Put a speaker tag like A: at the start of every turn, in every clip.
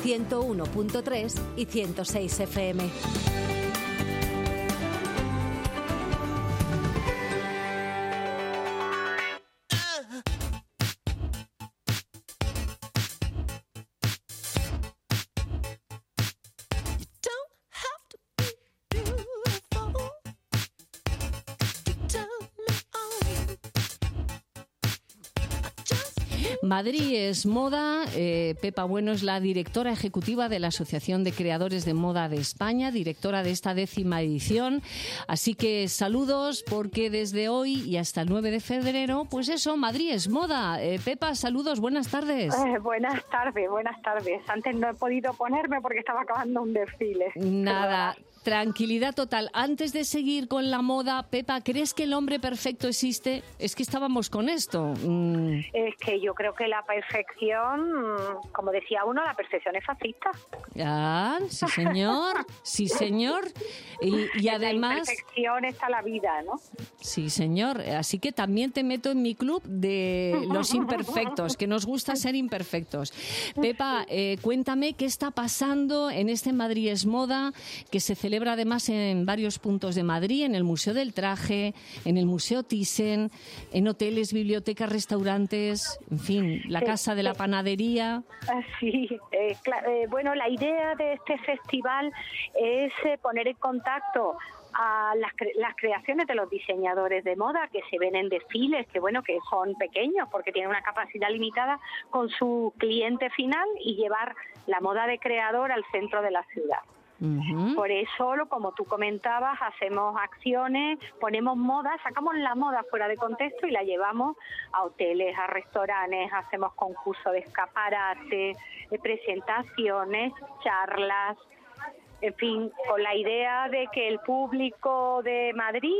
A: 101.3 y 106 FM.
B: Madrid es moda. Pepa Bueno es la directora ejecutiva de la Asociación de Creadores de Moda de España, directora de esta 10ª edición. Así que saludos, porque desde hoy y hasta el 9 de febrero, pues eso, Madrid es moda. Pepa, saludos, buenas tardes.
C: Buenas tardes. Antes no he podido ponerme porque estaba acabando un desfile.
B: Nada. Tranquilidad total. Antes de seguir con la moda, Pepa, ¿crees que el hombre perfecto existe? Es que estábamos con esto.
C: Es que yo creo que la perfección, como decía uno, la perfección es fascista.
B: Ah, sí señor, sí señor. Y además...
C: En la imperfección está la vida, ¿no?
B: Sí señor. Así que también te meto en mi club de los imperfectos, que nos gusta ser imperfectos. Pepa, cuéntame qué está pasando en este Madrid es moda, que se celebra además en varios puntos de Madrid, en el Museo del Traje, en el Museo Thyssen, en hoteles, bibliotecas, restaurantes, en fin, la Casa de la Panadería.
C: Sí, bueno, la idea de este festival es poner en contacto a las creaciones de los diseñadores de moda que se ven en desfiles, que bueno, que son pequeños porque tienen una capacidad limitada, con su cliente final, y llevar la moda de creador al centro de la ciudad. Uh-huh. Por eso, como tú comentabas, hacemos acciones, ponemos moda, sacamos la moda fuera de contexto y la llevamos a hoteles, a restaurantes, hacemos concursos de escaparate, de presentaciones, charlas, en fin, con la idea de que el público de Madrid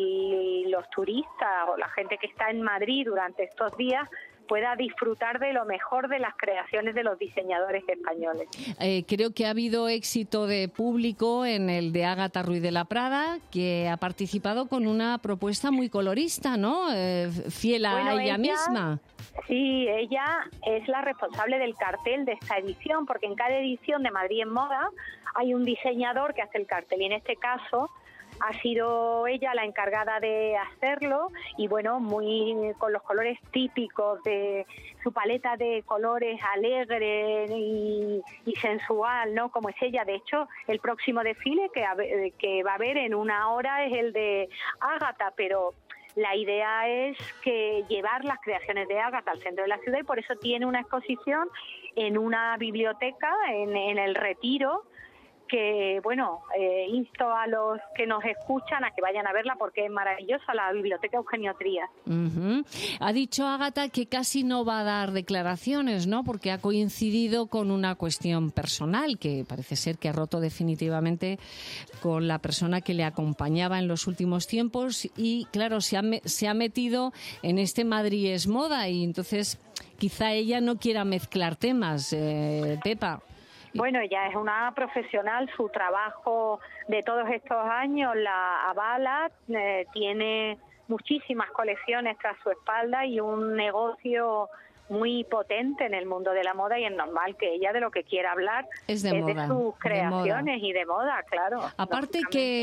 C: y los turistas o la gente que está en Madrid durante estos días pueda disfrutar de lo mejor de las creaciones de los diseñadores españoles.
B: Creo que ha habido éxito de público en el de Ágata Ruiz de la Prada, que ha participado con una propuesta muy colorista, ¿no? Fiel a ella misma.
C: Sí, ella es la responsable del cartel de esta edición, porque en cada edición de Madrid en Moda hay un diseñador que hace el cartel, y en este caso ha sido ella la encargada de hacerlo, y bueno, muy con los colores típicos de su paleta de colores alegre y sensual, ¿no? Como es ella. De hecho, el próximo desfile que va a haber en una hora es el de Ágata, pero la idea es que llevar las creaciones de Ágata al centro de la ciudad, y por eso tiene una exposición en una biblioteca en el Retiro, que bueno, insto a los que nos escuchan a que vayan a verla porque es maravillosa, la Biblioteca Eugenio Trías.
B: Uh-huh. Ha dicho Ágata que casi no va a dar declaraciones, ¿no? Porque ha coincidido con una cuestión personal que parece ser que ha roto definitivamente con la persona que le acompañaba en los últimos tiempos, y claro, se ha metido en este Madrid es moda, y entonces quizá ella no quiera mezclar temas, Pepa.
C: Bueno, ella es una profesional, su trabajo de todos estos años la avala, tiene muchísimas colecciones tras su espalda y un negocio muy potente en el mundo de la moda, y es normal que ella de lo que quiera hablar es de sus creaciones y de moda, claro.
B: Aparte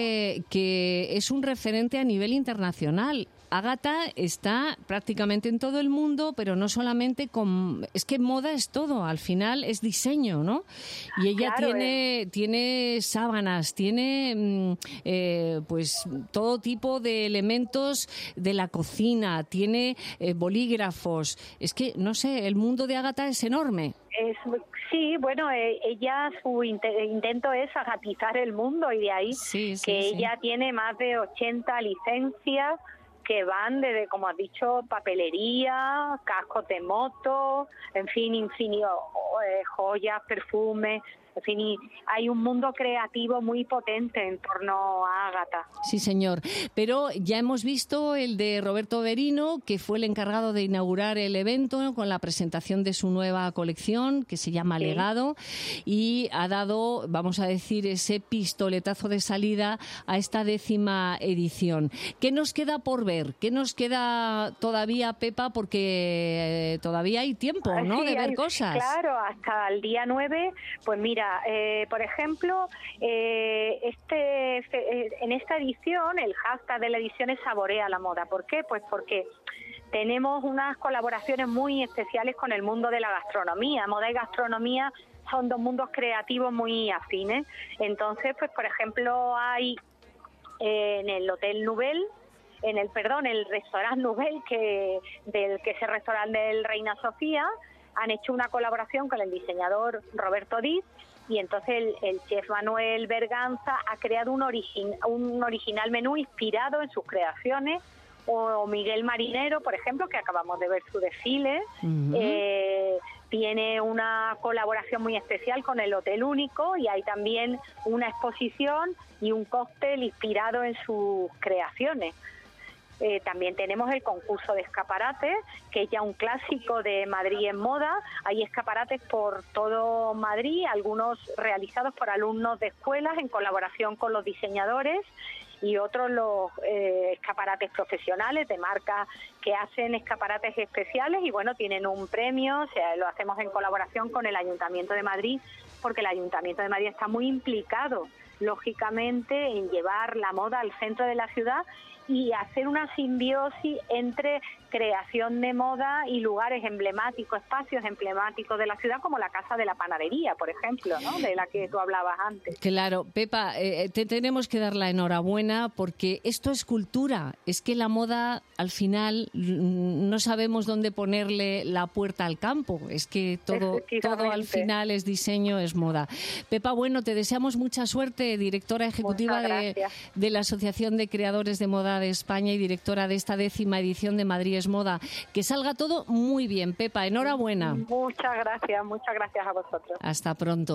B: que es un referente a nivel internacional. Ágata está prácticamente en todo el mundo, pero no solamente con... Es que moda es todo, al final es diseño, ¿no? Y ella tiene sábanas, tiene pues todo tipo de elementos de la cocina, tiene bolígrafos. Es que, no sé, el mundo de Ágata es enorme.
C: Sí, bueno, ella, su intento es agatizar el mundo, y de ahí ella tiene más de 80 licencias que van desde, como has dicho, papelería, cascos de moto, en fin, infinito, joyas, perfumes, en fin, y hay un mundo creativo muy potente en torno a Ágata.
B: Sí, señor. Pero ya hemos visto el de Roberto Berino, que fue el encargado de inaugurar el evento con la presentación de su nueva colección, que se llama Legado, y ha dado, vamos a decir, ese pistoletazo de salida a esta 10ª edición. ¿Qué nos queda por ver? ¿Qué nos queda todavía, Pepa? Porque todavía hay tiempo, ¿no?, de ver cosas.
C: Claro, hasta el día 9, pues mira, por ejemplo, en esta edición el hashtag de la edición es Saborea la moda. ¿Por qué? Pues porque tenemos unas colaboraciones muy especiales con el mundo de la gastronomía. Moda y gastronomía son dos mundos creativos muy afines. Entonces, pues por ejemplo, hay en el Hotel Nouvelle, el restaurante Nouvelle, que es el restaurante del Reina Sofía, han hecho una colaboración con el diseñador Roberto Diz, y entonces el chef Manuel Berganza ha creado un original menú inspirado en sus creaciones, o Miguel Marinero, por ejemplo, que acabamos de ver su desfile, tiene una colaboración muy especial con el Hotel Único, y hay también una exposición y un cóctel inspirado en sus creaciones. También tenemos el concurso de escaparates, que es ya un clásico de Madrid en moda. Hay escaparates por todo Madrid, algunos realizados por alumnos de escuelas en colaboración con los diseñadores, y otros los escaparates profesionales de marcas que hacen escaparates especiales, y bueno, tienen un premio. O sea, lo hacemos en colaboración con el Ayuntamiento de Madrid, porque el Ayuntamiento de Madrid está muy implicado, lógicamente, en llevar la moda al centro de la ciudad y hacer una simbiosis entre creación de moda y lugares emblemáticos, espacios emblemáticos de la ciudad, como la Casa de la Panadería, por ejemplo, ¿no?, de la que tú hablabas antes.
B: Claro, Pepa, te tenemos que dar la enhorabuena, porque esto es cultura. Es que la moda, al final, no sabemos dónde ponerle la puerta al campo. Es que todo al final es diseño, es moda. Pepa, bueno, te deseamos mucha suerte, directora ejecutiva de la Asociación de Creadores de Moda de España y directora de esta 10ª edición de Madrid es Moda. Que salga todo muy bien, Pepa. Enhorabuena.
C: Muchas gracias a vosotros.
B: Hasta pronto.